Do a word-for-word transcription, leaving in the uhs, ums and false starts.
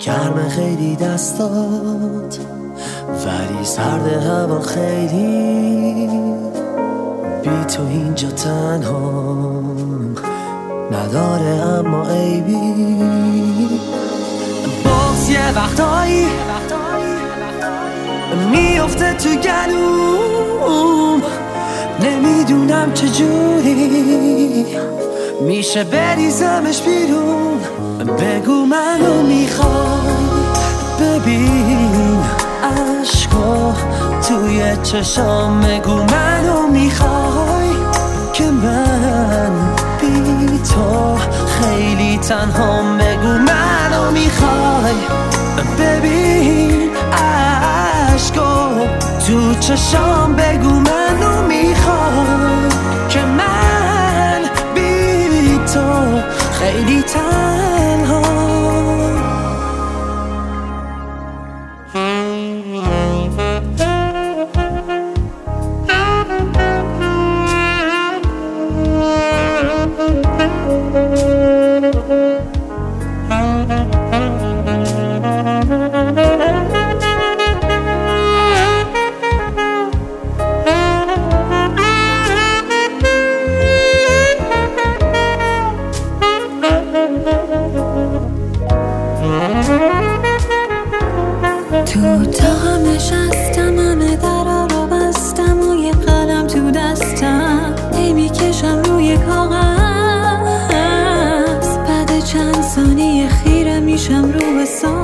گرم خیلی دستات ولی سرد هوا خیلی، بی تو اینجا تنها نداره اما عیبی. باز یه وقتایی میفته تو گلوم، نمیدونم چجوری میشه بریزمش بیرون. بگو منو میخوای، ببین عشقا توی چشام. بگو منو میخوای که من بی تو خیلی تنهام. بگو منو میخوای، ببین عشقا تو چشام. بگو منو میخوای که من بی تو خیلی تنها. تو اتاقم نشستم، همه درا رو بستم و یه قلم تو دستم ای میکشم روی کاغذ. بعد چند ثانیه خیره میشم رو به